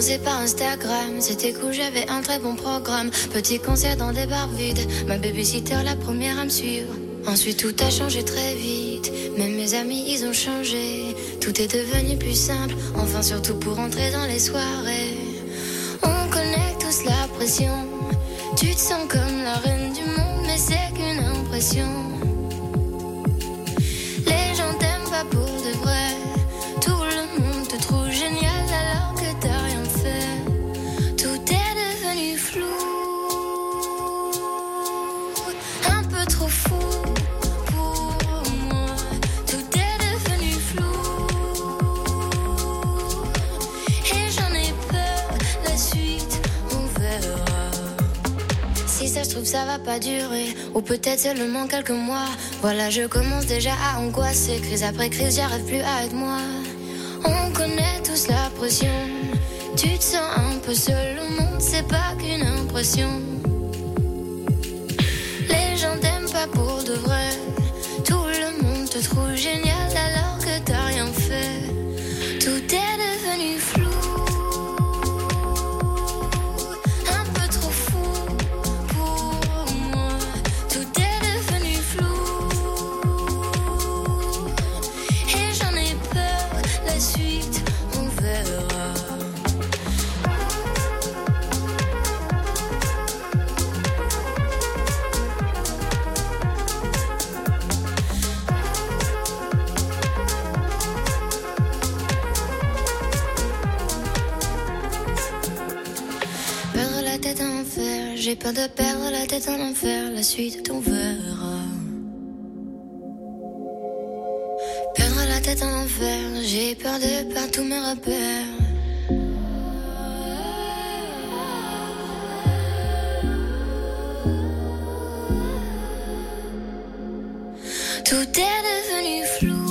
commencé par Instagram, c'était cool, j'avais un très bon programme. Petit concert dans des bars vides, ma babysitter la première à me suivre. Ensuite tout a changé très vite, même mes amis ils ont changé. Tout est devenu plus simple, enfin surtout pour entrer dans les soirées. On connaît tous la pression, tu te sens comme la reine du monde, mais c'est qu'une impression. Les gens t'aiment pas pour de vrai, tout le monde te trouve génial alors que t'as rien fait. Tout est devenu flou, un peu trop fou pour moi. Tout est devenu flou et j'en ai peur, la suite on verra. Si ça se trouve ça va pas durer, ou peut-être seulement quelques mois. Voilà, je commence déjà à angoisser, crise après crise, j'arrive plus à être moi. On connaît tous la pression, tu te sens un peu seul au monde, c'est pas qu'une impression. Les gens t'aiment pas pour de vrai, tout le monde te trouve génial alors que t'as rien fait. Tout est devenu flou, un peu trop fou pour moi. Tout est devenu flou et j'en ai peur, la suite on verra. Perdre la tête en enfer, j'ai peur de perdre la tête en enfer, la suite on verra. Perdre la tête en enfer, j'ai peur de perdre tous mes repères. Tout est devenu flou,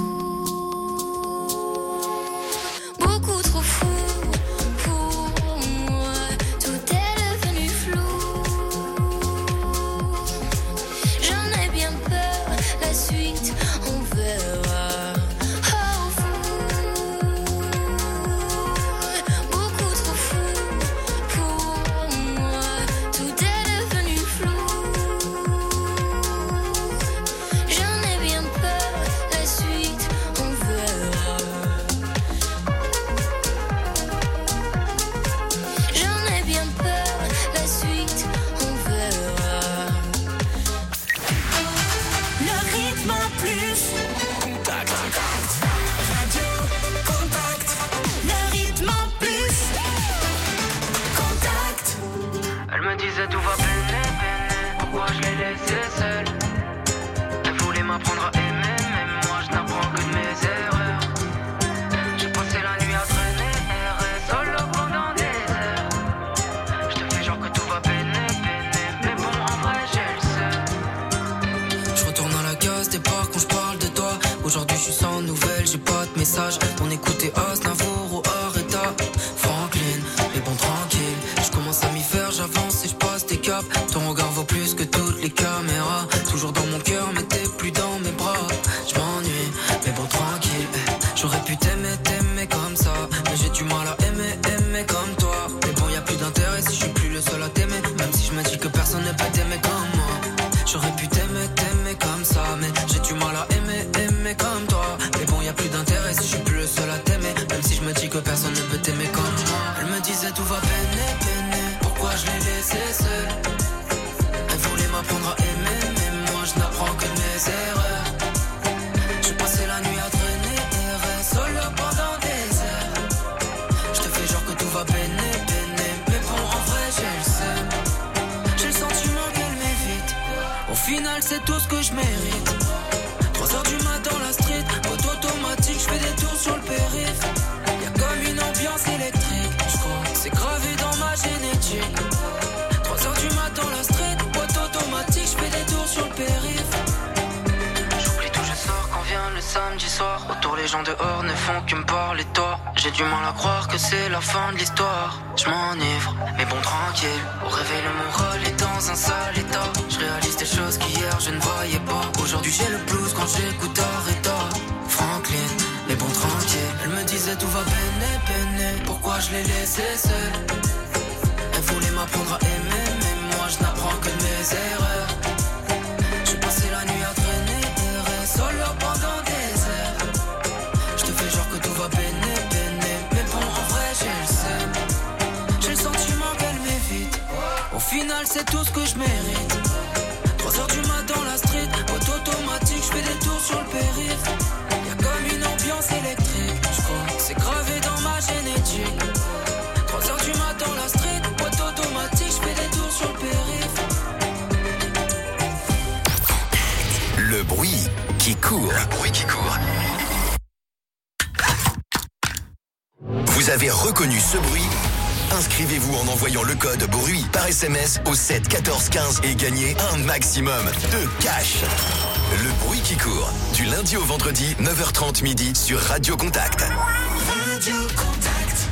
beaucoup trop fou pour moi. Tout est devenu flou, j'en ai bien peur, la suite on verra. Oh fou, beaucoup trop fou pour moi. Tout est devenu flou, j'en ai bien peur, la suite on verra. J'en ai bien peur, la suite on verra. Le rythme en plus. Contact. Radio Contact. Le rythme en plus. Contact. Elle me disait tout va peine, pourquoi je l'ai laissée seule. Elle voulait m'apprendre à aimer, mais moi je n'apprends que de mes erreurs. J'ai passé la nuit à traîner, errer solo pendant des heures. Je te fais genre que tout va peiner, mais bon en vrai j'ai le seul. Je retourne à la case départ quand je parle de toi. Aujourd'hui je suis sans nouvelles, j'ai pas de message. On écoutait Aznavour ou Arrêta Franklin, mais bon tranquille. Je commence à m'y faire, j'avance et je passe des caps. Ton regard vaut plus que toutes les caméras. Toujours dans mon cœur mais t'es plus dans mes bras. Je m'ennuie, mais bon tranquille. J'aurais pu t'aimer comme ça, mais j'ai du mal à aimer comme toi. Mais bon y a plus d'intérêt si je suis plus le seul à t'aimer. Même si je me dis que personne ne peut t'aimer comme moi. J'aurais pu t'aimer comme ça, mais j'ai du mal à aimer comme toi. Mais bon y a plus d'intérêt si je suis plus le seul à t'aimer. Même si je me dis que personne ne peut t'aimer comme moi. Elle me disait tout va peiner, pourquoi je l'ai laissée seule. Elle voulait m'apprendre à aimer, mais moi je n'apprends que mes erreurs. J'ai passé la nuit à traîner, errer solo pendant des heures. Je te fais genre que tout va peiner, mais bon en vrai j'ai le seum. J'ai le sentiment qu'elle m'évite, au final c'est tout ce que je mérite. 3h du matin dans la street, auto automatique, je fais des tours sur le périph'. Y'a comme une ambiance électrique, je crois que c'est gravé dans ma génétique. 3h du matin dans la street, auto automatique, je fais des tours sur le périph'. J'oublie tout, je sors quand vient le samedi soir. Autour les gens dehors ne font que me parler de toi. J'ai du mal à croire que c'est la fin de l'histoire. Je m'enivre, mais bon tranquille. Au réveil le moral est dans un sale état. Je réalise des choses qu'hier je ne voyais pas. Aujourd'hui j'ai le blues quand j'écoute Arrêta Franklin, mais bon tranquille. Elle me disait tout va peiner, pourquoi je je l'ai laissée seule. Elle voulait m'apprendre à aimer, mais moi je n'apprends que de mes erreurs. J'ai passé la nuit à traîner, errer solo pendant des heures. Je te fais genre que tout va béné, mais bon en vrai j'ai le seum. J'ai le sentiment qu'elle m'évite. Au final c'est tout ce que je mérite. 3h du mat dans la street, boîte automatique, je fais des tours sur le périph'. Y'a comme une ambiance électrique, je crois que c'est gravé dans ma génétique. 3h du mat dans la street, boîte automatique, je fais des tours sur le périph'. Le bruit qui court. Le bruit qui court. Vous avez reconnu ce bruit ? Inscrivez-vous en envoyant le code BRUIT par SMS au 7 14 15 et gagnez un maximum de cash. Le bruit qui court, du lundi au vendredi, 9h30 midi sur Radio Contact. Radio Contact.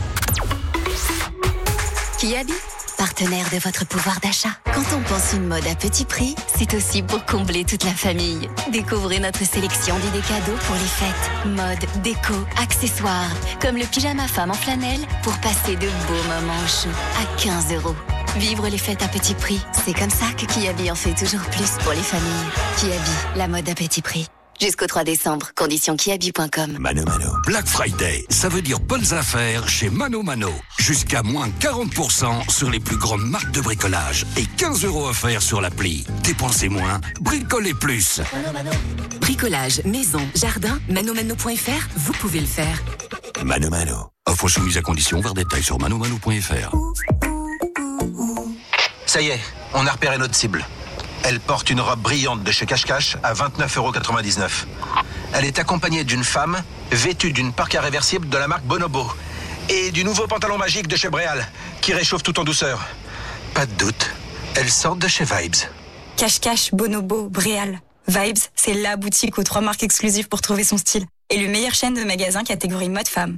Kiabi, partenaire de votre pouvoir d'achat. Quand on pense une mode à petit prix, c'est aussi pour combler toute la famille. Découvrez notre sélection d'idées cadeaux pour les fêtes. Mode, déco, accessoires, comme le pyjama femme en flanelle pour passer de beaux moments chauds à 15 €. Vivre les fêtes à petit prix, c'est comme ça que Kiabi en fait toujours plus pour les familles. Kiabi, la mode à petit prix. Jusqu'au 3 décembre, conditions kiabi.com. Mano Mano. Black Friday, ça veut dire bonnes affaires chez Mano Mano. Jusqu'à moins 40% sur les plus grandes marques de bricolage et 15 € offerts sur l'appli. Dépensez moins, bricolez plus. Bricolage, maison, jardin, manomano.fr, vous pouvez le faire. Mano Mano. Offre soumise à condition, voir détails sur manomano.fr. Ça y est, on a repéré notre cible. Elle porte une robe brillante de chez Cache Cache à 29,99 €. Elle est accompagnée d'une femme vêtue d'une parka réversible de la marque Bonobo et du nouveau pantalon magique de chez Bréal qui réchauffe tout en douceur. Pas de doute, elles sortent de chez Vibes. Cache Cache, Bonobo, Bréal. Vibes, c'est la boutique aux 3 marques exclusives pour trouver son style. Et le meilleur chaîne de magasins catégorie mode femme.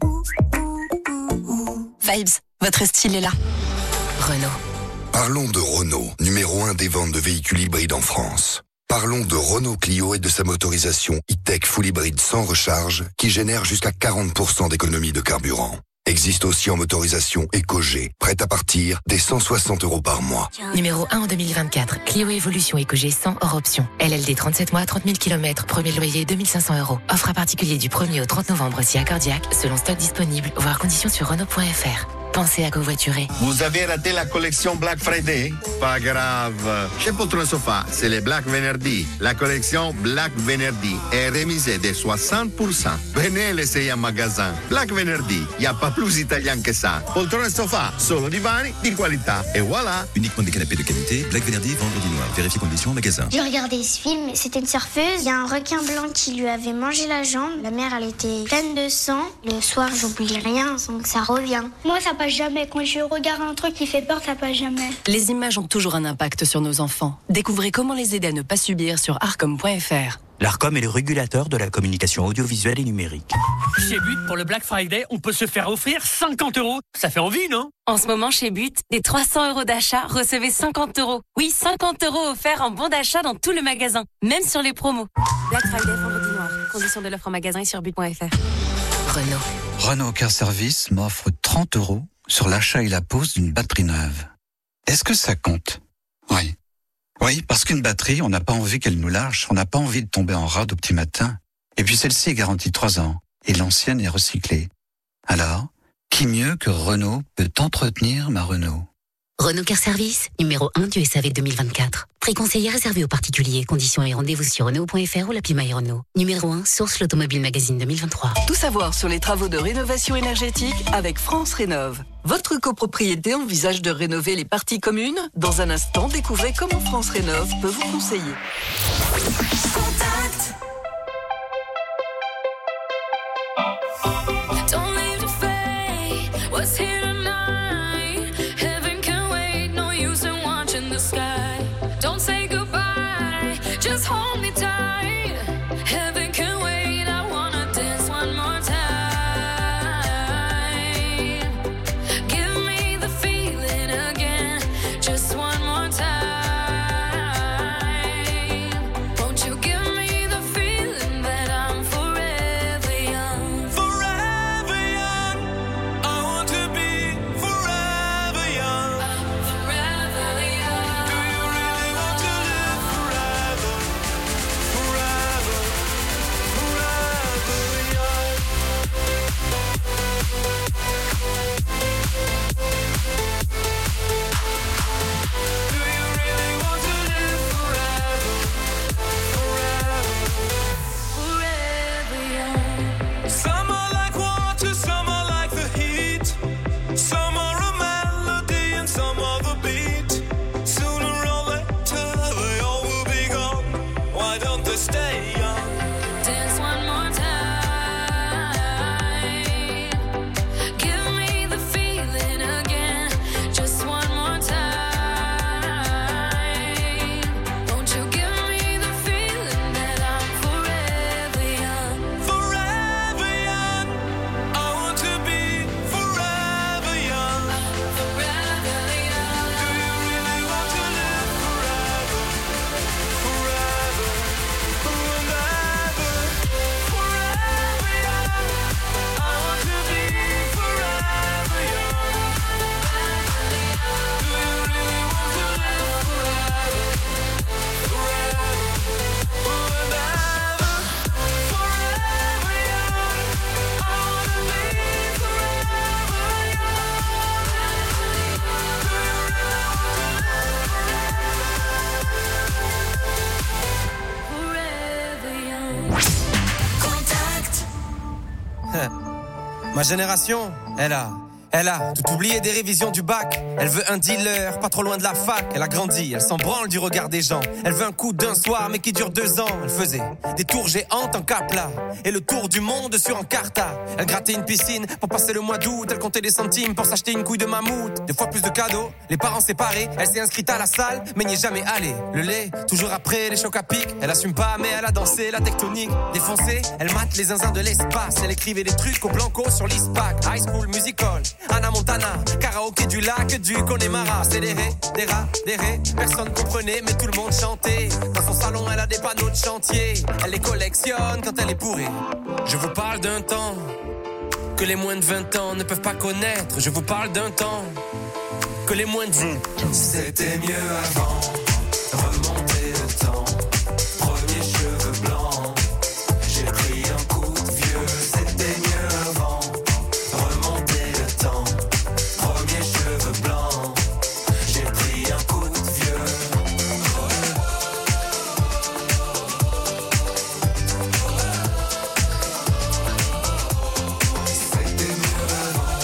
Vibes, votre style est là. Renault. Parlons de Renault, numéro 1 des ventes de véhicules hybrides en France. Parlons de Renault Clio et de sa motorisation e-tech full hybride sans recharge qui génère jusqu'à 40% d'économie de carburant. Existe aussi en motorisation EcoG, prête à partir des 160 € par mois. Numéro 1 en 2024, Clio Evolution EcoG 100 hors option. LLD 37 mois, 30 000 km, premier loyer 2500 €. Offre à particulier du 1er au 30 novembre si accordiaque, selon stock disponible, voire conditions sur Renault.fr. Pensez à covoiturer. Vous avez raté la collection Black Friday? Pas grave. Chez Poltron Sofa, c'est les Black Venerdì. La collection Black Venerdì est remisée de 60%. Venez l'essayer en magasin. Black Venerdì, il n'y a pas plus italien que ça. Poltron Sofa, solo divani di qualità. Et voilà. Uniquement des canapés de qualité. Black Venerdì, vendredi noir. Vérifiez conditions en magasin. J'ai regardé ce film, c'était une surfeuse. Il y a un requin blanc qui lui avait mangé la jambe. La mère, elle était pleine de sang. Le soir, j'oublie rien, sans que ça revient. Moi, ça passe jamais. Quand je regarde un truc qui fait peur, ça passe jamais. Les images ont toujours un impact sur nos enfants. Découvrez comment les aider à ne pas subir sur arcom.fr. L'Arcom est le régulateur de la communication audiovisuelle et numérique. Chez But, pour le Black Friday, on peut se faire offrir 50 €. Ça fait envie, non? En ce moment, chez But, des 300 € d'achat, recevez 50 €. Oui, 50 € offerts en bon d'achat dans tout le magasin, même sur les promos. Black Friday, vendredi noir. Conditions de l'offre en magasin et sur but.fr. Renault. Renault Car Service m'offre 30 € sur l'achat et la pose d'une batterie neuve. Est-ce que ça compte? Oui. Oui, parce qu'une batterie, on n'a pas envie qu'elle nous lâche, on n'a pas envie de tomber en rade au petit matin. Et puis celle-ci est garantie 3 ans, et l'ancienne est recyclée. Alors, qui mieux que Renault peut entretenir ma Renault? Renault Car Service, numéro 1 du SAV 2024. Prix conseiller réservé aux particuliers. Conditions et rendez-vous sur Renault.fr ou l'appli My Renault. Numéro 1, source l'Automobile Magazine 2023. Tout savoir sur les travaux de rénovation énergétique avec France Rénov'. Votre copropriété envisage de rénover les parties communes? Dans un instant, découvrez comment France Rénov' peut vous conseiller. Contact. Don't leave the fate. What's here tonight? Heaven can wait. No use in watching the sky. Don't say goodbye. Just hold me tight. Heaven can wait. I wanna dance one more time. Give me the feeling again. Just one more time. Won't you give me the feeling that I'm forever young? Forever young. I want to be Ma génération, elle a tout oublié des révisions du bac. Elle veut un dealer, pas trop loin de la fac. Elle a grandi, elle s'en branle du regard des gens. Elle veut un coup d'un soir, mais qui dure 2 ans. Elle faisait des tours géantes en Capla et le tour du monde sur Encarta. Elle grattait une piscine pour passer le mois d'août. Elle comptait des centimes pour s'acheter une couille de mammouth. 2 fois plus de cadeaux, les parents séparés. Elle s'est inscrite à la salle, mais n'y est jamais allée. Le lait, toujours après les chocs à pic. Elle assume pas, mais elle a dansé la tectonique. Défoncée, elle mate les zinzins de l'espace. Elle écrivait des trucs au blanco sur l'ISPAC. High School Musical, Anna Montana, karaoké du lac du Connemara. C'est des rats, personne comprenait mais tout le monde chantait. Dans son salon elle a des panneaux de chantier. Elle les collectionne quand elle est bourrée. Je vous parle d'un temps que les moins de 20 ans ne peuvent pas connaître. Je vous parle d'un temps que les moins de 20 ans. C'était mieux avant, remonter le temps. Premier cheveux blancs, j'ai pris un coup de vieux. C'était mieux avant, remonter le temps. Premier cheveux blancs, j'ai pris un coup de vieux. C'était mieux avant.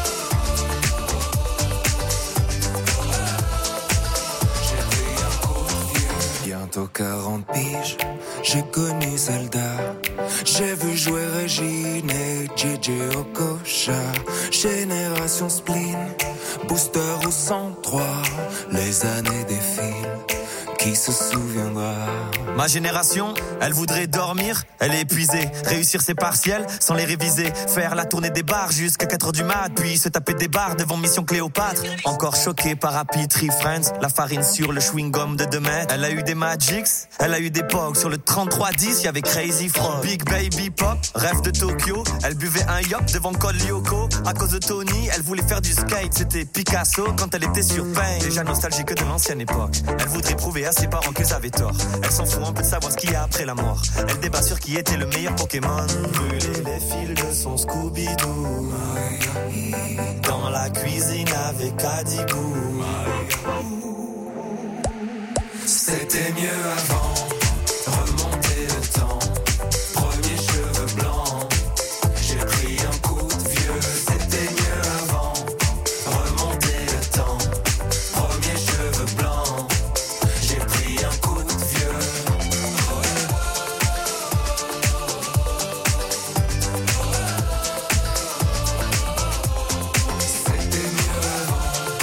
J'ai pris un coup de vieux. Bientôt 40 piges, j'ai connu Zelda. J'ai vu jouer Régine et JJ Okocha. Génération spleen, booster au 103. Les années défilent, qui se souviendra? Ma génération, elle voudrait dormir, elle est épuisée. Réussir ses partiels sans les réviser. Faire la tournée des bars jusqu'à 4h du mat. Puis se taper des bars devant Mission Cléopâtre. Encore choquée par Happy Tree Friends. La farine sur le chewing-gum de 2 mètres. Elle a eu des Magics, elle a eu des Pogs. Sur le 3310, y'avait Crazy Frog. Big Baby Pop, rêve de Tokyo. Elle buvait un yop devant Col Lyoko. À cause de Tony, elle voulait faire du skate. C'était Picasso quand elle était sur Pain. Déjà nostalgique de l'ancienne époque. Elle voudrait prouver à ses parents qu'ils avaient tort. Elle s'en fout un peu de savoir ce qu'il y a après la mort. Elle débat sur qui était le meilleur Pokémon. Brûler les fils de son Scooby-Doo dans la cuisine avec Adibou. C'était mieux avant, remonter le temps. Premier cheveux blancs, j'ai pris un coup de vieux. C'était mieux avant, remonter le temps. Premier cheveux blancs, j'ai pris un coup de vieux. C'était mieux avant.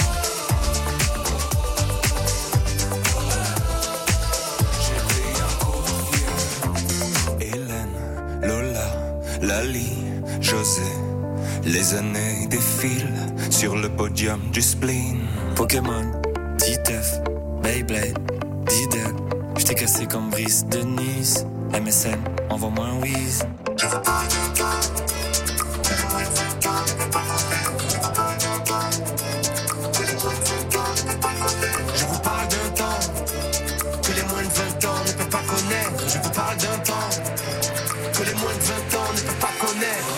Lali, José, les années défilent sur le podium du spleen. Pokémon, Titeuf, Beyblade, Diddle, j't'ai cassé comme Brice de Nice. MSN, envoie-moi un whiz. Je vous parle d'un temps que les moins de 20 ans ne peuvent pas connaître. Je vous parle d'un temps que les moins de 20 ans ne peuvent pas connaître.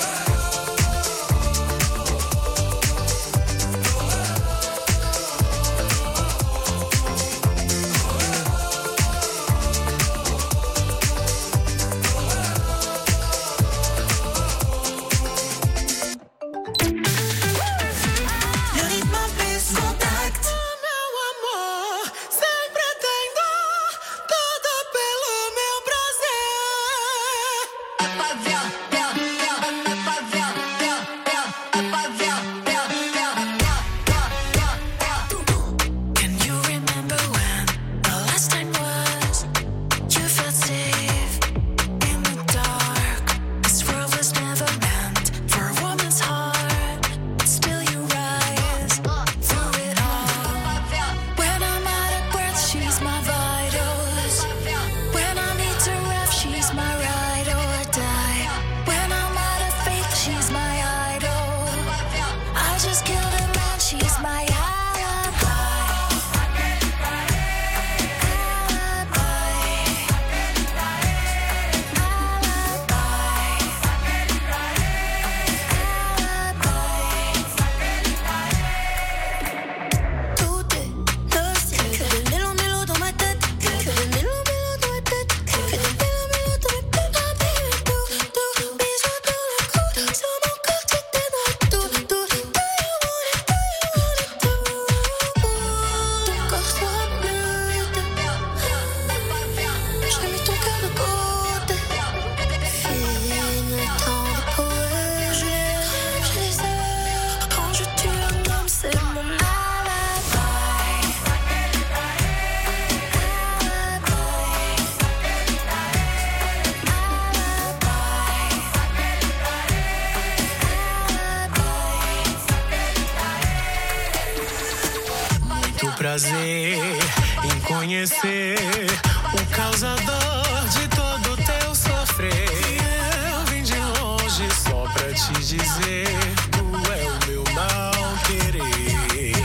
prazer em conhecer o causador de todo teu sofrer. Eu vim de longe só pra te dizer, tu é o meu não querer.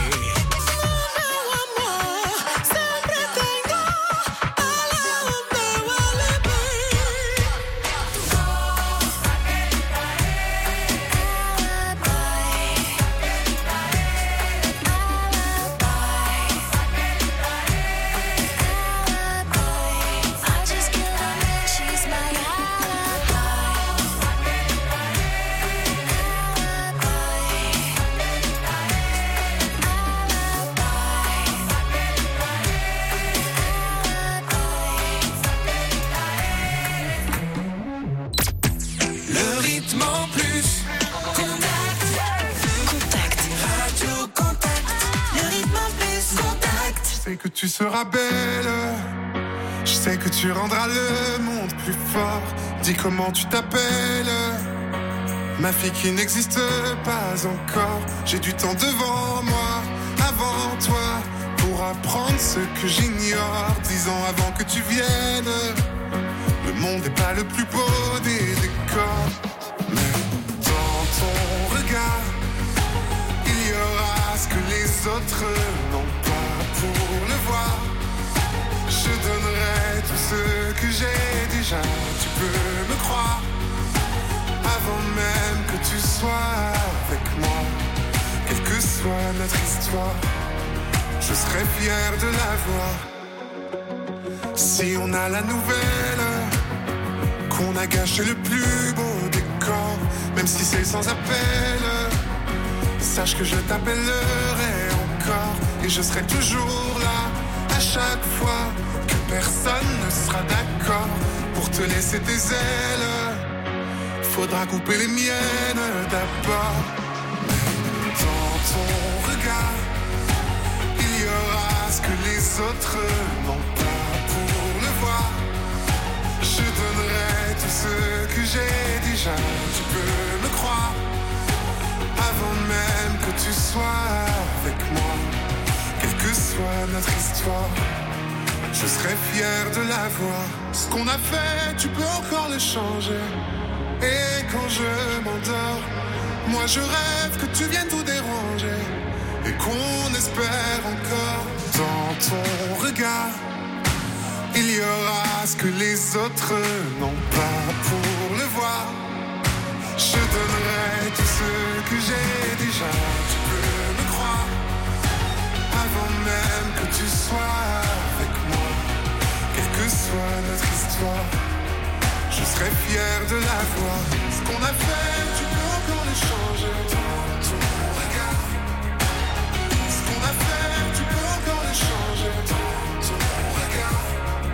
Que tu seras belle, je sais que tu rendras le monde plus fort. Dis comment tu t'appelles, ma fille qui n'existe pas encore. J'ai du temps devant moi, avant toi, pour apprendre ce que j'ignore. 10 ans avant que tu viennes, le monde n'est pas le plus beau des décors. Mais dans ton regard, il y aura ce que les autres n'ont pas. Pour le voir, je donnerai tout ce que j'ai déjà. Tu peux me croire, avant même que tu sois avec moi. Quelle que soit notre histoire, je serai fier de la voir. Si on a la nouvelle qu'on a gâché le plus beau décor, même si c'est sans appel, sache que je t'appellerai encore. Et je serai toujours là, à chaque fois que personne ne sera d'accord pour te laisser tes ailes. Faudra couper les miennes d'abord. Dans ton regard, il y aura ce que les autres n'ont pas pour le voir. Je donnerai tout ce que j'ai déjà. Tu peux me croire, avant même que tu sois avec moi. Quelle que soit notre histoire, je serai fier de la voir. Ce qu'on a fait, tu peux encore le changer. Et quand je m'endors, moi je rêve que tu viennes tout déranger. Et qu'on espère encore. Dans ton regard, il y aura ce que les autres n'ont pas pour le voir. Je donnerai tout ce que j'ai déjà. Tu peux me croire, avant même que tu sois avec moi. Quelle que soit notre histoire, je serai fier de la voir. Ce qu'on a fait, tu peux encore le changer. Dans ton regard, ce qu'on a fait, tu peux encore le changer. Dans ton regard,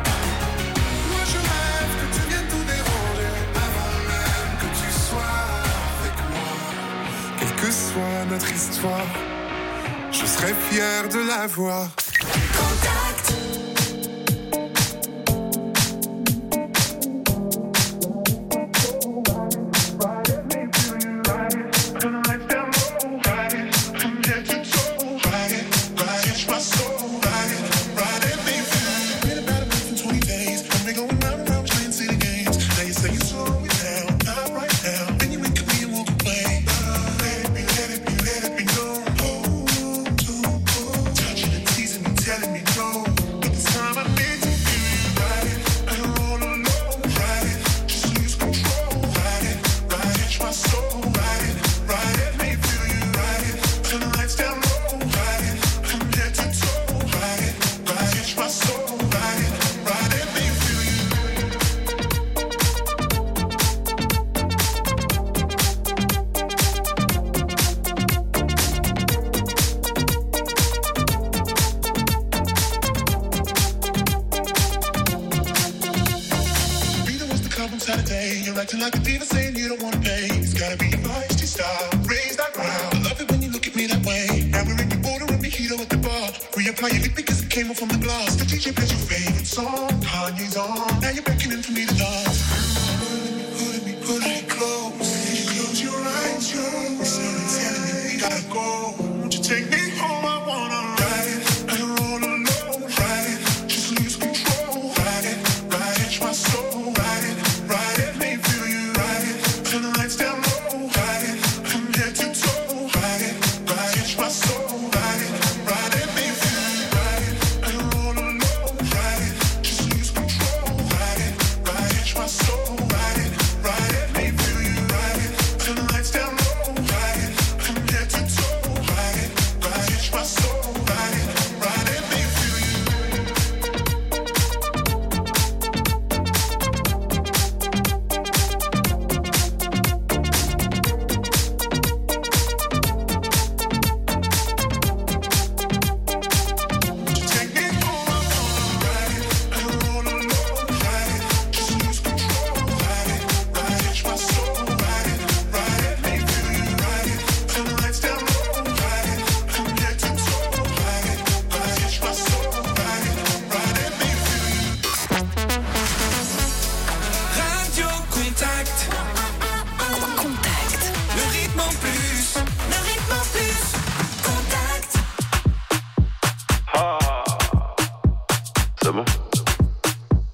moi je rêve que tu viennes tout déranger, avant même que tu sois avec moi. Quelle que soit notre histoire, je serai fier de la voir. Contact. acting like a diva saying you don't wanna pay. It's gotta be your feisty style, raise that ground. I love it when you look at me that way. Now we're in your border and mojito at the bar. Reapply your lip because it came off from the glass. The DJ plays your favorite song, Kanye's on. Now you're beckoning for me to dance. Put me close. Close your eyes, you're telling me we gotta go. Won't you take me home? I wanna ride it and roll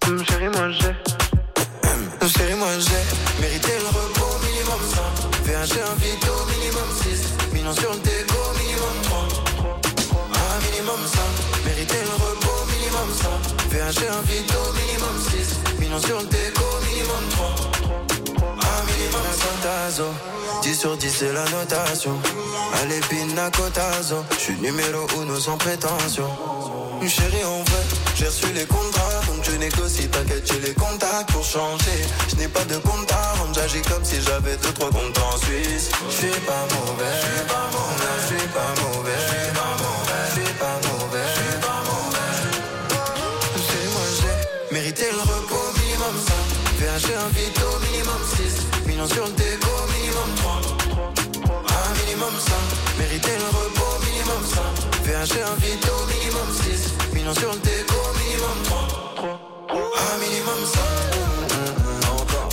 Chérie, moi j'ai mérité le repos, minimum 100. VH invite au minimum 6. Millions sur le déco, minimum 3. Un minimum 100. Mérité le repos, minimum 100. VH invite au minimum 6. Millions sur le déco, minimum 3. Un minimum 100 tazo. 10 sur 10 c'est la notation. Allez pina cotazo. J'suis numéro 1 sans prétention. Chérie en vrai, j'ai reçu les contrats. Donc je négocie, t'inquiète j'ai les contacts pour changer. Je n'ai pas de compte à rendre, j'agis comme si j'avais 2-3 comptes en Suisse. Je suis pas mauvais, je suis pas mauvais, je suis pas mauvais, je suis pas mauvais, je suis pas mauvais, je suis pas mauvais. Chez moi j'ai mérité le repos, minimum 100. VH invite au minimum 6. Millions sur le déco, minimum 3. Un minimum 100. Mérité le repos, minimum 100. VH invite au minimum 6. Millions sur le déco, minimum 3. Un minimum 100. Encore.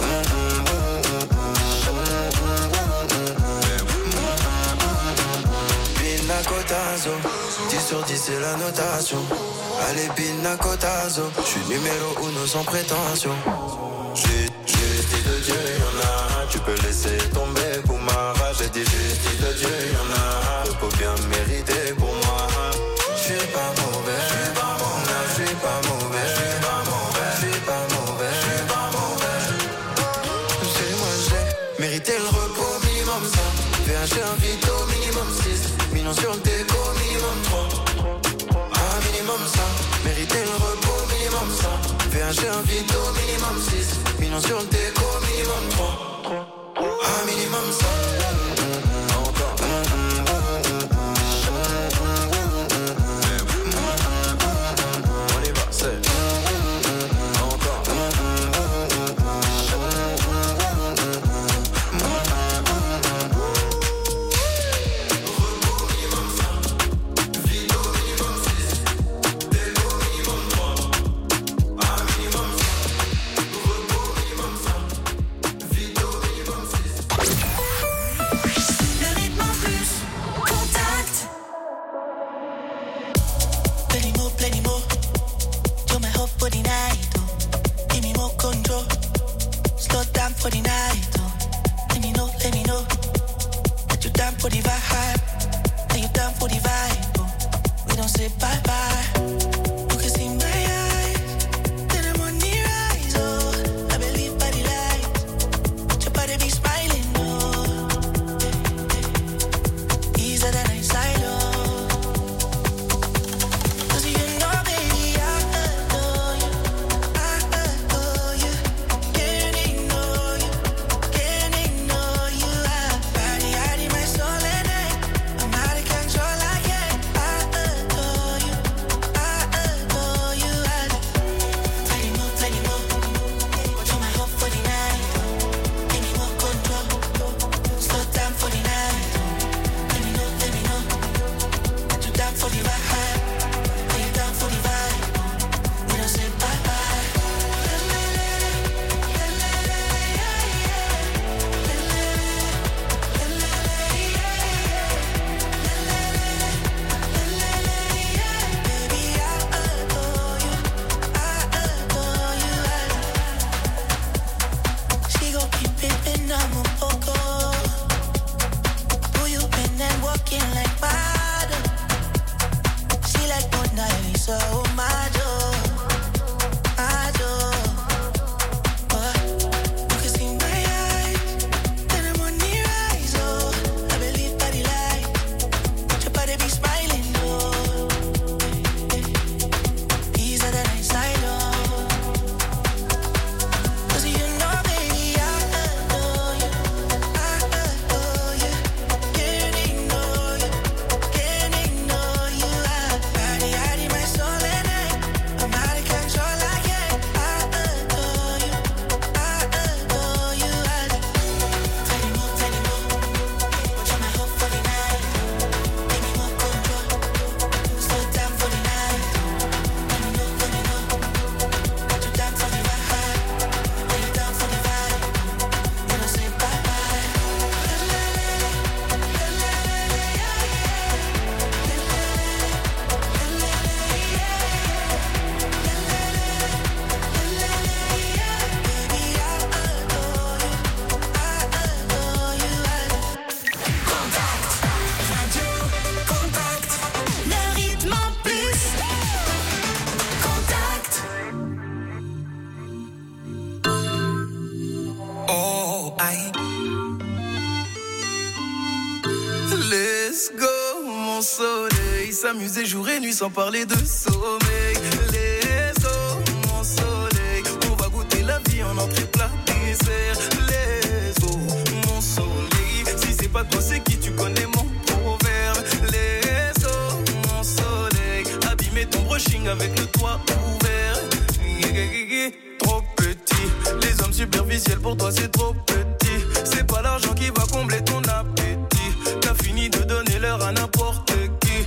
Pina cotazo. 10 sur 10 c'est la notation. Allez pina cotazo. J'suis numéro 1 sans prétention. Justice de Dieu, y'en a. Tu peux laisser tomber pour ma rage. J'ai dit justice de Dieu, y'en a. Le pot bien mérité pour moi. J'suis pas mauvais, j'suis pas mauvais, j'suis pas mauvais, j'suis pas mauvais, j'suis pas mauvais, j'suis pas mauvais. Chez moi j'ai mérité le repos, minimum 100. VH invite au minimum 6. Millions sur le déco, minimum 3. Un minimum 100. Mérité le repos, minimum 100. VH invite au minimum 6. Millions sur le déco, minimum 3. Un minimum 100. Soul and s'amuser jour et nuit sans parler de sommeil. Les eaux, mon soleil, on va goûter la vie en entrée plat dessert. Les eaux, mon soleil, si c'est pas toi c'est qui, tu connais mon proverbe. Les eaux, mon soleil, abîmer ton brushing avec le toit ouvert. Trop petit, les hommes superficiels pour toi c'est trop petit. C'est pas l'argent qui va combler ton appétit. T'as fini de donner l'heure à n'importe qui.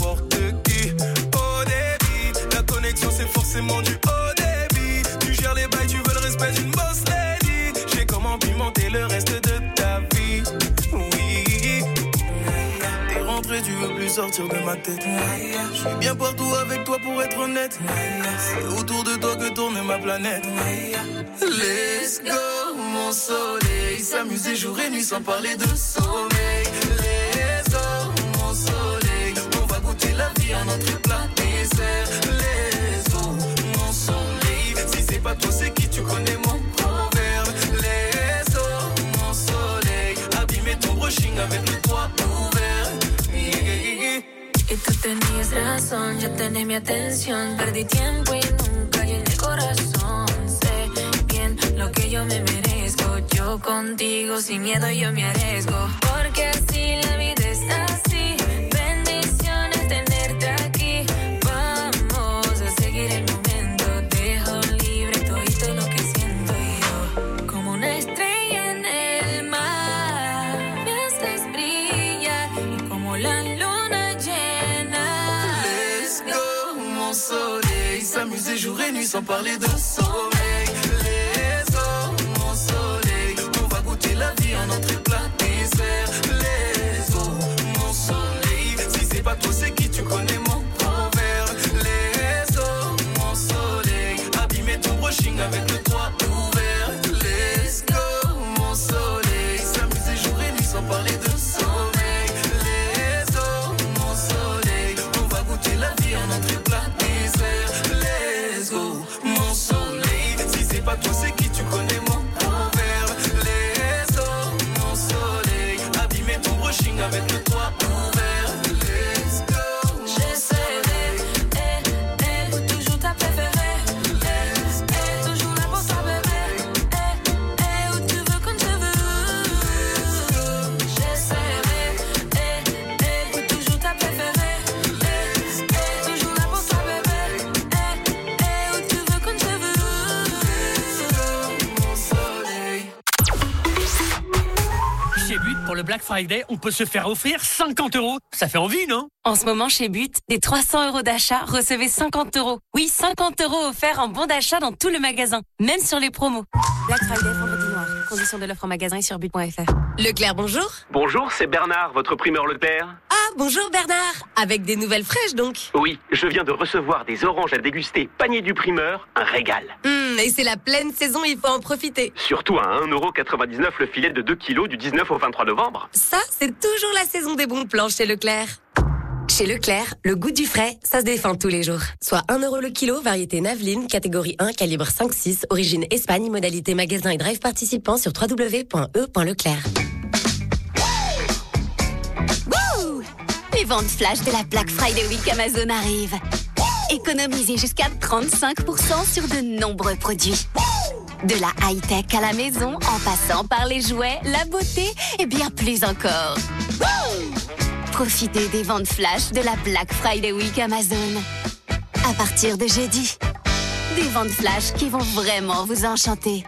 Au débit, la connexion c'est forcément du haut débit. Tu gères les bails, tu veux le respect d'une boss lady. J'ai comment pimenter le reste de ta vie. Oui, t'es rentré, tu veux plus sortir de ma tête. Je suis bien partout avec toi pour être honnête. C'est autour de toi que tourne ma planète. Let's go, mon soleil, s'amuser jour et nuit sans parler de sommeil. Les eaux, mon soleil, on va goûter la vie en entrée plat dessert. Les eaux, mon soleil, si c'est pas toi c'est qui, tu connais mon proverbe. Les eaux, mon soleil, abîmer ton brushing avec le toit ouvert. Y tú tenías razón, ya tenés mi atención. Perdí tiempo y nunca llené corazón. Sé bien lo que yo me merezco. Yo contigo sin miedo yo me arriesgo. Porque así la vida es así. Bendiciones tenerte aquí. Vamos a seguir el momento. Dejo libre todo lo que siento yo. Como una estrella en el mar, me haces brillar. Y como la luna llena. Let's go, mon soleil, s'amuser jour et nuit sans parler de sommeil. Les eaux, mon soleil, on va goûter la vie en entrée plat dessert. Les eaux, mon soleil, si c'est pas toi c'est qui, tu connais mon proverbe. Les eaux, mon soleil, abîmer ton brushing avec le toit ouvert. Let's go, mon soleil, s'amuser jour et nuit sans parler de sommeil. Les eaux, mon soleil, on va goûter la vie en entrée plat dessert. Let's go, mon soleil, si c'est pas toi c'est qui, tu connais mon proverbe. Les eaux, mon soleil, abîmer ton brushing avec le toit ouvert. Let's go, j'essaierai, toujours ta préférée. Toujours là pour toi bébé. Où tu veux quand je veux. J'essaierai, toujours ta préférée. Toujours là pour toi bébé. Où tu veux quand je veux. mon soleil. Chez But, pour le Black Friday, on peut se faire offrir 50 €. Ça fait envie, non? En ce moment, chez But, des 300 € d'achat, recevez 50 €. Oui, 50 € offerts en bon d'achat dans tout le magasin, même sur les promos. Black Friday, vendredi noir. Conditions de l'offre en magasin et sur but.fr. Leclerc, bonjour. Bonjour, c'est Bernard, votre primeur Leclerc. Ah, bonjour Bernard. Avec des nouvelles fraîches donc. Oui, je viens de recevoir des oranges à déguster, panier du primeur, un régal. Et c'est la pleine saison, il faut en profiter. Surtout à 1,99 € le filet de 2 kilos du 19 au 23 novembre. Ça, c'est toujours la saison des bons plans chez Leclerc. Chez Leclerc, le goût du frais, ça se défend tous les jours. Soit 1 € le kilo, variété Naveline, catégorie 1, calibre 5-6, origine Espagne, modalité magasin et drive participant sur www.e.leclerc. Wouh! Les ventes flash de la Black Friday Week Amazon arrivent. Économisez jusqu'à 35% sur de nombreux produits. De la high-tech à la maison, en passant par les jouets, la beauté et bien plus encore. Profitez des ventes flash de la Black Friday Week Amazon. À partir de jeudi, des ventes flash qui vont vraiment vous enchanter.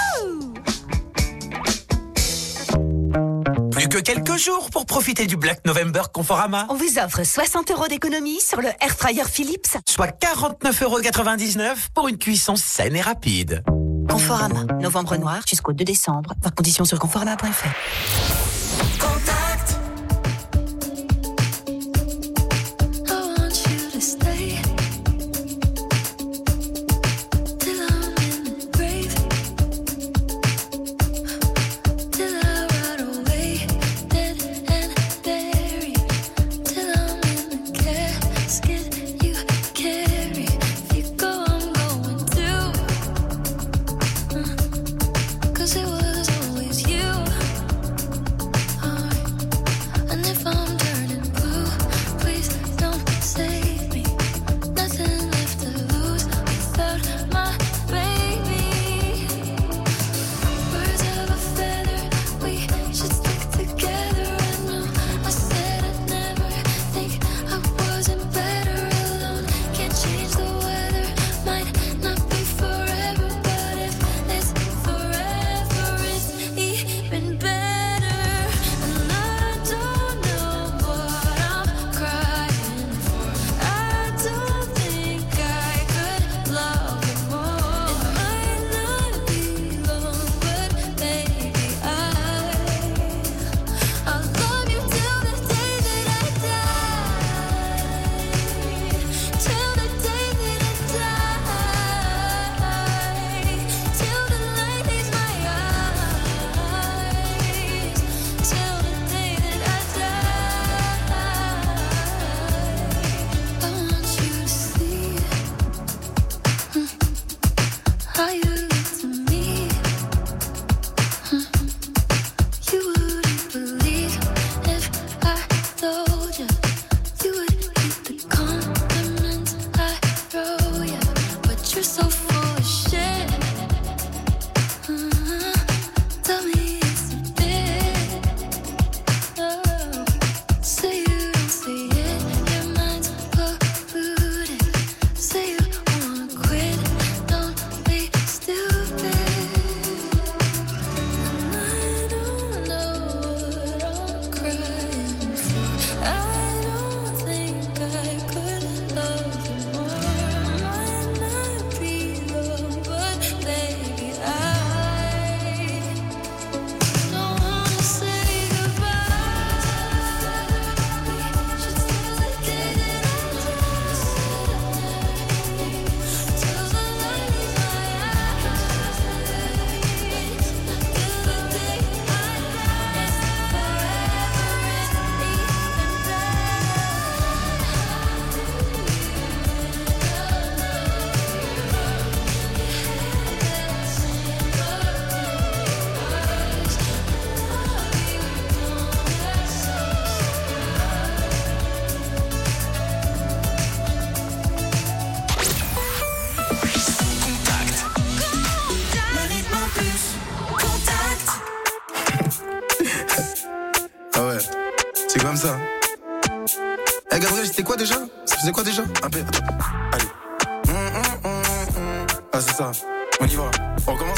Plus que quelques jours pour profiter du Black November Conforama. On vous offre 60 € d'économie sur le Airfryer Philips. Soit 49,99 € pour une cuisson saine et rapide. Conforama, novembre noir jusqu'au 2 décembre. Voir conditions sur conforama.fr. Cause it was always you. how you look to me. You wouldn't believe if I told you. You would hate the compliments I wrote you. But you're so full of shit. Tell me it's a bit. Oh, say you don't see it. Your mind's polluted. Say you wanna quit. Don't be stupid. And I don't know what I'm crying for. I don't think I could love you more. Might not be love, but baby, I don't wanna say goodbye. We should stay like day and night. Till the light in my eyes. Till the day I die. Forever is even Ah ouais, c'est comme ça. Eh Gabriel, c'était quoi déjà? Ça faisait quoi déjà? Un peu, attends, allez. Ah c'est ça, on y va, on recommence.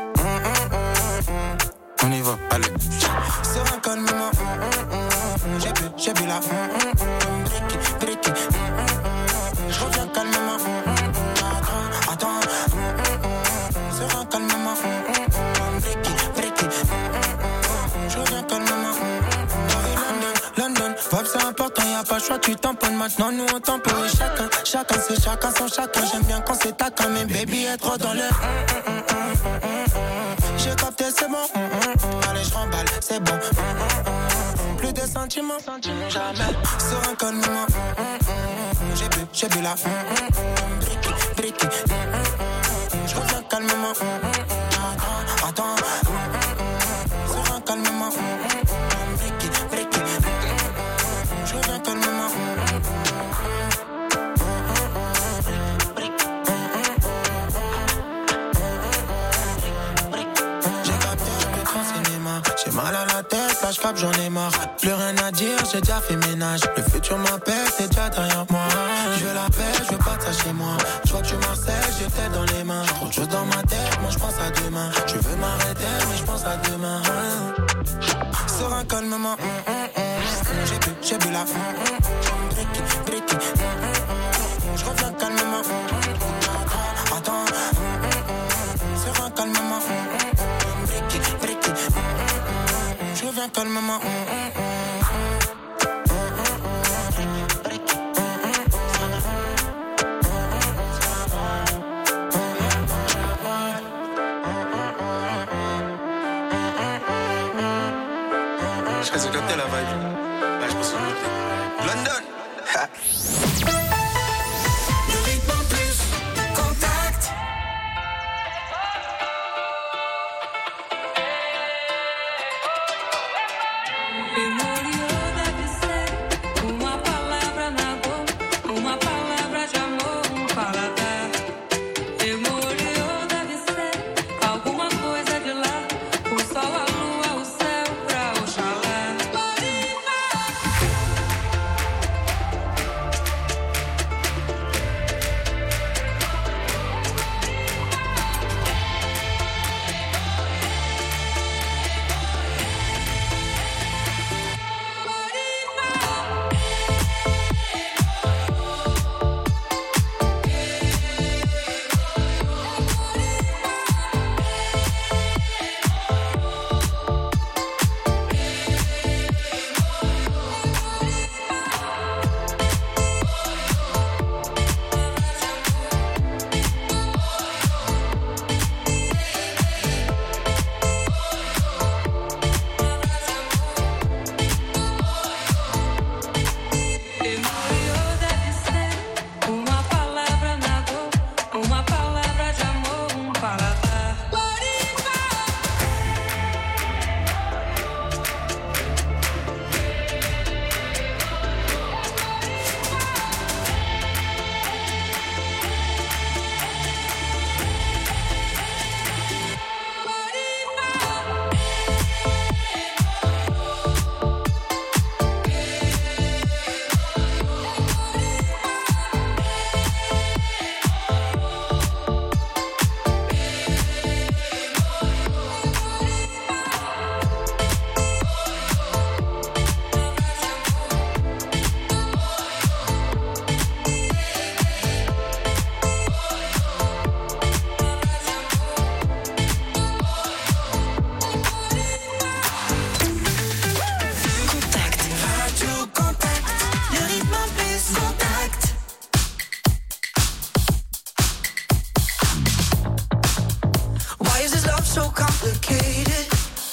On y va, allez. Serein, calme-moi. J'ai bu la brique. Je reviens calmement. Attends. Serein, calme-moi. Brique. Je reviens calmement. London, Pop c'est important, y'a pas le choix, tu tamponnes maintenant, nous on tamponne. Chacun c'est chacun son chacun. J'aime bien quand c'est taquin, mais baby est trop dans le. J'ai capté, c'est bon. Allez, je remballe, c'est bon. Plus de sentiments, jamais. Serein, calme-moi. J'ai bu la brique. Je reviens calmement. Attends. Serein, calmement. Brique. Je reviens calmement. J'ai capté le grand cinéma. J'ai mal à la tête, flash cap, j'en ai marre. Plus rien à dire, j'ai déjà fait ménage. Le futur m'appelle, c'est déjà derrière moi. Je veux la paix, je veux pas ça chez moi. Je vois que tu m'harcèles, j'ai tête dans les mains. Trop de choses dans ma tête, moi je pense à demain. Je veux m'arrêter, mais je pense à demain. Serein, calmement. J'ai bu la brique. Je reviens calmement. Attends. Serein, calmement. Brique. Je reviens calmement. Je pense que capté la vibe. Là, je pense que London. Le rythme en plus, contact. Et so complicated.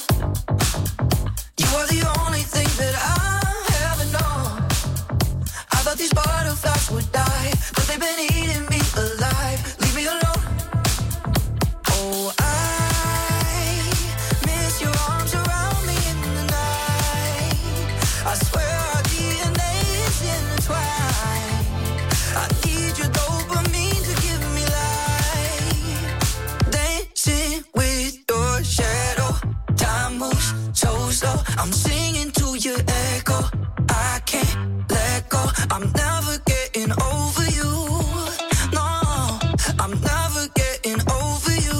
You are the only thing that I ever known. I thought these butterflies would die, but they've been eating me alive. Leave me alone. Oh, I miss your arms around me in the night. I swear our DNA is intertwined. I need your dopamine to give me life. Dancing with your shadow. Time moves so slow. I'm singing to your echo. I can't let go. I'm never getting over you. No, I'm never getting over you.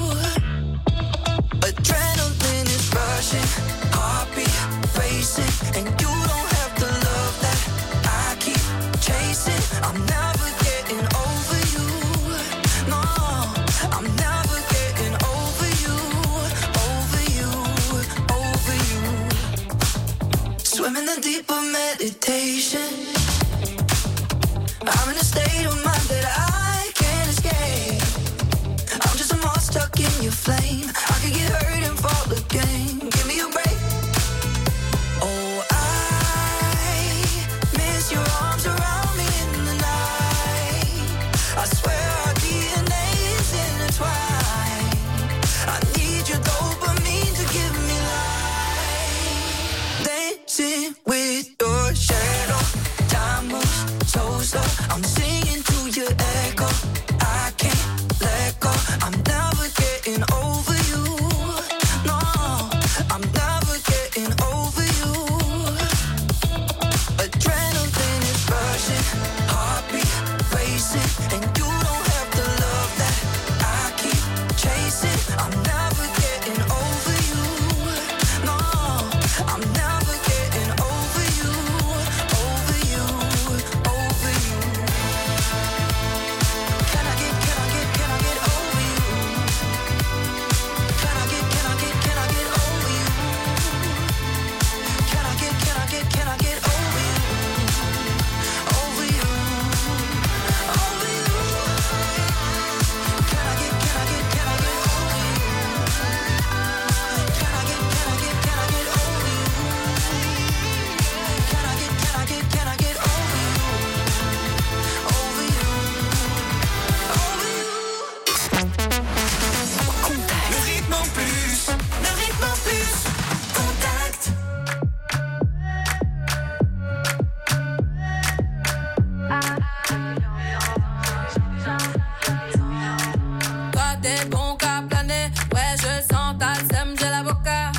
Adrenaline is rushing, heartbeat racing, and you don't have the love that I keep chasing. I'm never getting over you. No, I'm never getting over you, over you, over you. Swimming in deeper meditation. I'm in a state of mind that I can't escape. I'm just a moth stuck in your flame. I could get hurt and fall again. Give me a break. Oh, I miss your arms around me in the night. I swear our DNA is intertwined. I need your dopamine to give me life. Dancing with your shadow. Time moves so slow. I'm singing to your echo. I can't let go. I'm never getting over you. No, I'm never getting over you. Adrenaline is rushing, heartbeat racing, and you don't have the love that I keep chasing. I'm never getting over you. No, I'm never getting over you, over you, over you. Can I get over you? Can I get over you? Can I get over you? Can I get over you? Over you, over you. Can I get over you? Can I get over you? Can I get over you? Can I get over you? Over you, over you. Contact. Le rythme en plus, le rythme en plus. Contact. Toi t'es bon qu'à planer, ouais je sens ta sème, j'ai l'avocat.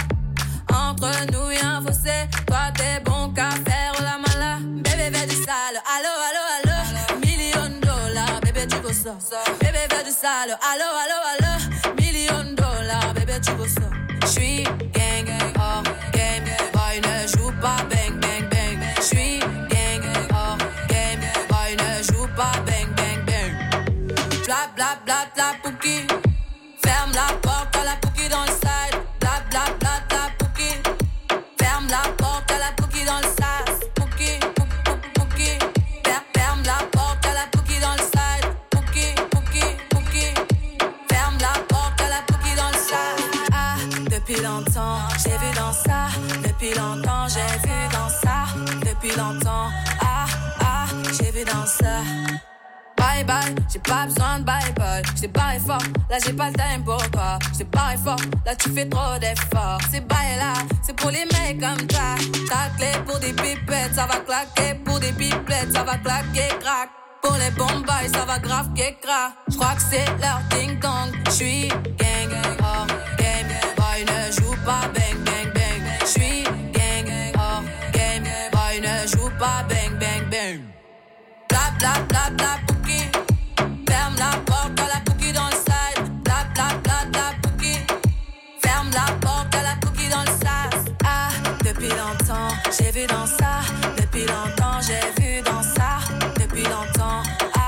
Entre nous y'a un fossé, toi t'es bon qu'à faire la mala. Bébé fais du sale, allo allo allo. $1,000,000, bébé tu veux ça. Bébé fais du sale, allo allo allo. $1,000,000, bébé tu veux ça. J'suis gang, hors game, boy ne joue pas bang bang bang. J'suis gang, hors game, boy ne joue pas bang bang bang. Bla bla bla bla pouki. Ferme la porte à la pouki dans le side. Bla bla bla bla pouki. Ferme la porte à la pouki dans le sas. Pouki, pouki. Ferme la porte à la pouki dans le side. Pouki, pouki. Ferme la porte à la pouki dans le sas. Ah, depuis longtemps, j'ai vu dans ça. Depuis longtemps, j'ai vu dans ça. Depuis longtemps, ah, j'ai vu dans ça. Bye bye, j'ai pas besoin de bye bye. J't'ai barré fort, là j'ai pas le time pour toi. J't'ai barré fort, là tu fais trop d'efforts. C'est bye là, c'est pour les mecs comme ça. Ta clé pour des pipettes, ça va claquer. Pour des pipettes, ça va claquer, crack. Pour les bombes, ça va grave qu'écra. J'crois que c'est leur ding dong. J'suis gang, hors game, boy ne joue pas bang bang bang. J'suis gang, hors game, boy ne joue pas bang bang bang. Bla bla bla bla pouki. Ferme la porte à la pouki dans le side. Bla bla bla bla pouki. Ferme la porte à la pouki dans le sas. Ah, depuis longtemps, j'ai vu dans ça. Depuis longtemps, j'ai vu dans ça. Depuis longtemps,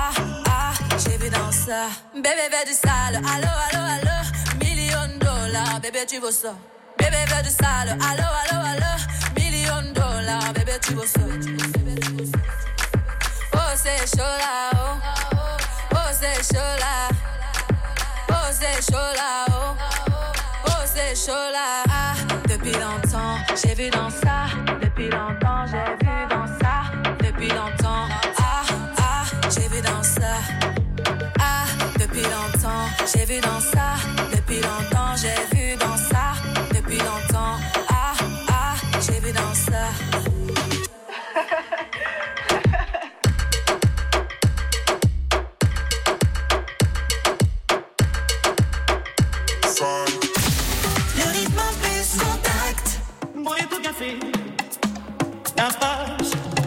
ah, j'ai vu dans ça. Bébé veut du sale, allo allo allo. $1,000,000, bébé tu veux ça. Bébé veut du sale, allo allo allo. $1,000,000, bébé tu veux ça. Oh c'est chaud là, oh c'est chaud là, oh c'est chaud là, oh chaud là. Ah, depuis longtemps, j'ai vu dans ça. Depuis longtemps, j'ai vu dans ça. Depuis longtemps, ah, ah, j'ai vu dans ça. Ah, depuis longtemps, j'ai vu dans ça. Depuis longtemps, j'ai vu dans ça. Depuis longtemps, ah, ah, j'ai vu dans ça. Le rythme en plus contact. Bon et tout bien fait. La page.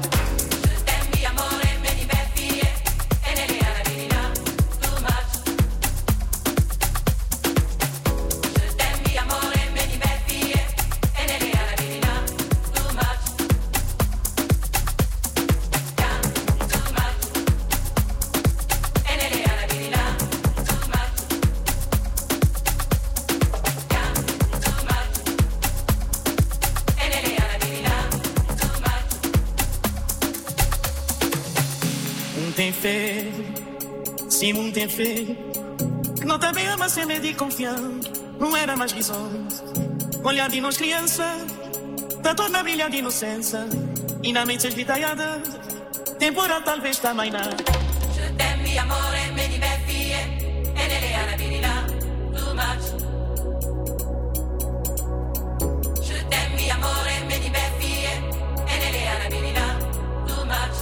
Tem fé, se não tem fé, não tá bem, mas sem medo de confiar, não era mais risões. Olhar de nós criança, tá toda a brilhar de inocência, e na mente esvitalhada, temporal talvez tá mais nada. Je t'aime, amore, me di fie, e nelle arabilità, too much. Je t'aime, amore, me di fie, e nelle arabilità, too much.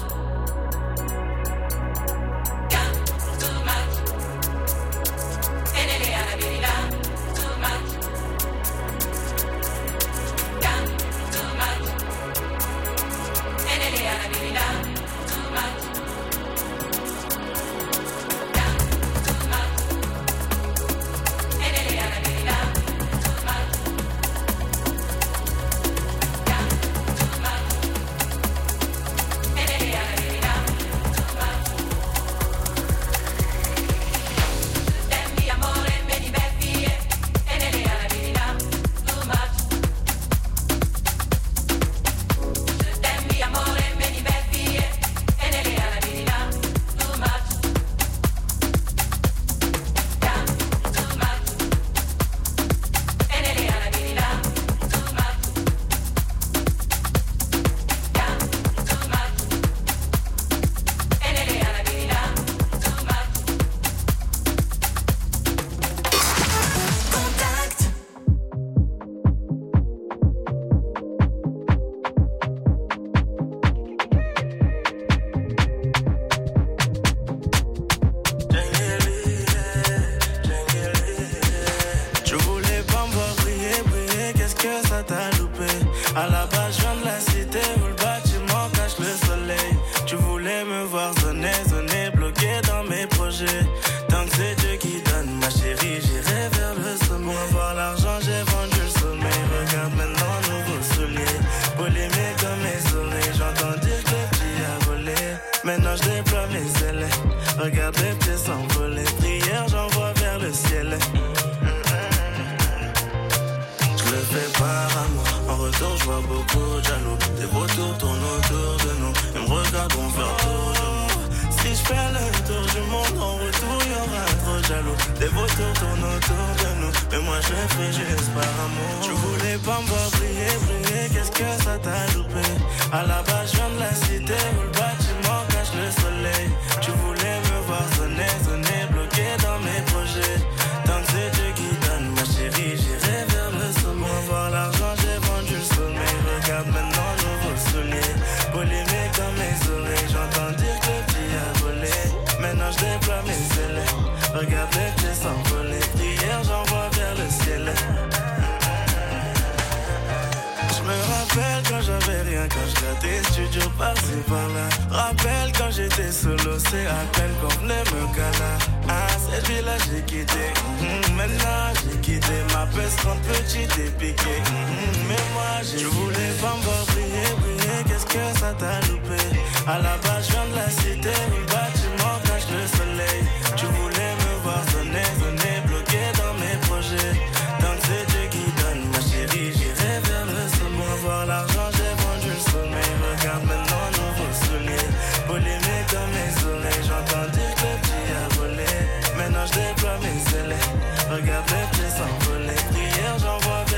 À la base, je viens de la cité où le bâtiment cache le soleil. Tu voulais me voir zoner, bloqué dans mes projets. Tant que c'est Dieu qui donne, ma chérie, j'irai vers le sommet. Pour avoir l'argent, j'ai vendu le sommeil. Regarde maintenant, nouveau soulier. Polémique comme mes oreilles. J'entends dire que le petit a volé. Maintenant, je déploie mes ailes. Regarde les pieds s'envoler. Prière, j'envoie vers le ciel. Je le fais par amour. En retour, je vois beaucoup de jaloux. Des vautours tournent autour de nous. Ils me regardent, on fait autour de nous. Si je fais le tour du monde, en retour, il y aura trop de jaloux. Des vautours tournent autour de nous. Mais moi, je le fais juste par amour. Tu voulais pas me voir briller. Qu'est-ce que ça t'a loupé? À la base, je viens de la cité où le bâtiment cache le soleil. Tu voulais me voir zoner, bloqué dans mes projets. Tant que c'est Dieu qui donne, ma chérie, j'irai vers le sommet. Pour avoir l'argent, j'ai vendu le sommeil. Regarde maintenant, nouveau soulier. Polémique dans mes oreilles. J'entends dire que le petit a volé. Maintenant, je déploie mes ailes. Regarde les pieds s'envoler. Prière, j'envoie vers le ciel. Je me rappelle quand j'avais rien, quand je gâtais studio par-ci par-là. Rappelle quand j'étais solo, c'est à peine qu'on venait me caler. Ah, cette vie-là j'ai quitté. Maintenant j'ai quitté ma peste quand petite et piqué. Mais moi j'ai. Tu voulais pas me voir briller. Qu'est-ce que ça t'a loupé? À la base, je viens de la cité où le bâtiment cache le soleil. Tu voulais me voir zoner, bloqué dans mes projets. Tant que c'est Dieu qui donne, ma chérie, j'irai vers le sommet. Pour avoir l'argent, j'ai vendu le sommeil. Regarde maintenant, nouveau soulier. Polémique dans mes oreilles. J'entends dire que le petit a volé. Maintenant, je déploie mes ailes. Regarde les pieds s'envoler. Prière, j'envoie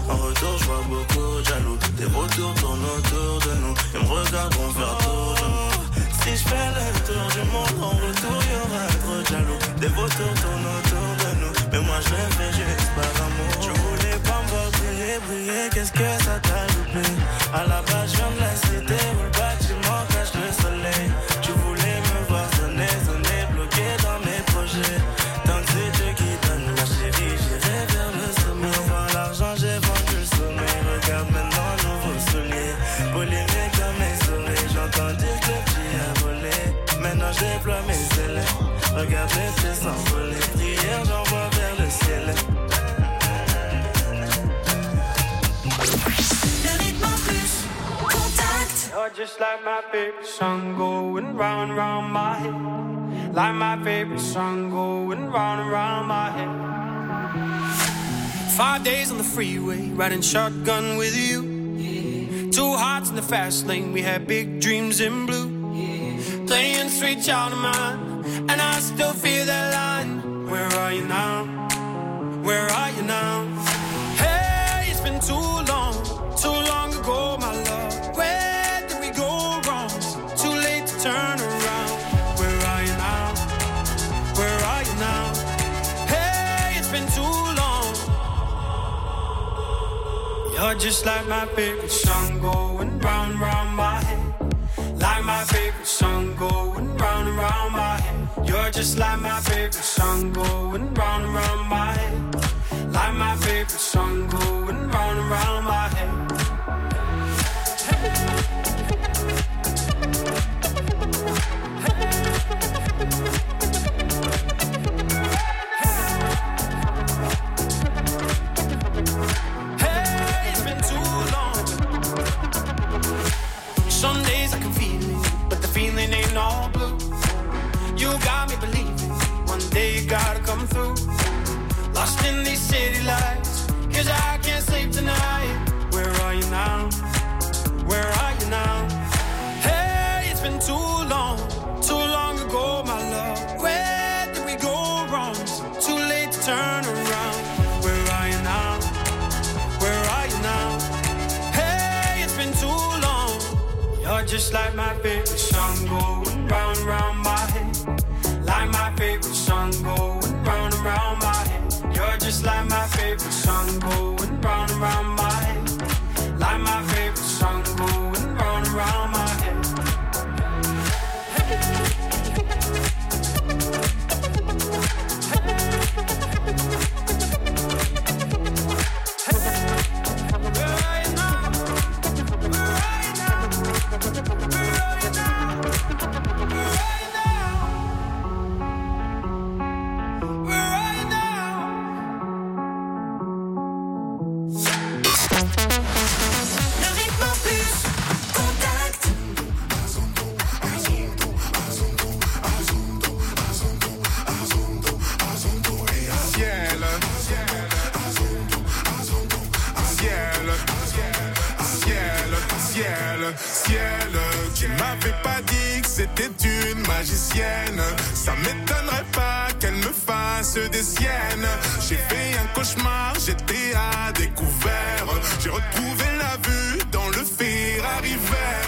En retour, je vois beaucoup de jaloux. Des vautours tournent autour de nous. Ils me regarderont faire tour de nous. Si je fais le tour du monde, en retour, y'aura trop de jaloux. Des vautours tournent autour de nous. Mais moi, je le fais juste par amour. Tu voulais pas me voir briller, briller. Qu'est-ce que ça t'a loupé? À la base, je viens de la cité où le bâtiment cache le soleil. Tu voulais me voir sonner, sonner, bloqué dans mes projets. Tant que c'est Dieu qui donne, ma chérie, j'irai vers le sommet. Voir l'argent, j'ai vendu le sommet. Regarde maintenant, nouveau soulier. Polémique comme mes souris. J'entends dire que le petit a volé. Maintenant, je déploie mes ailes. Regarde les pieds s'envoler. Prière, j'envoie vers le ciel. You're just like my favorite song going round and round my head. Like my favorite song going round and round my head. 5 days on the freeway, riding shotgun with you. Yeah. 2 hearts in the fast lane, we had big dreams in blue. Yeah. Playing sweet child of mine, and I still feel that line. Where are you now? Where are you now? Hey, it's been too long ago, my love. Where did we go wrong? Too late to turn around. Where are you now? Where are you now? Hey, it's been too long. You're just like my favorite song going round and round my head. Like my favorite song going round and round my head. You're just like my favorite song going round and round my head. Like my favorite song going round and round my head. Hey, it's been too long. Some days I can feel it, but the feeling ain't all blue. You got me believing one day you gotta come through. Lost in these city lights, 'cause I can't sleep tonight. Where are you now? Where are you now? Hey, it's been too long ago, my love. Where did we go wrong? Too late to turn around. Where are you now? Where are you now? Hey, it's been too long. You're just like my favorite song going round and round my head. Like my favorite song going round and round my head. You're just like my favorite song going round and round my head. Like my favorite song going round and round my head. Ciel, tu m'avais pas dit que c'était une magicienne. Ça m'étonnerait pas qu'elle me fasse des siennes. J'ai fait un cauchemar, j'étais à découvert. J'ai retrouvé la vue dans le Ferrari vert.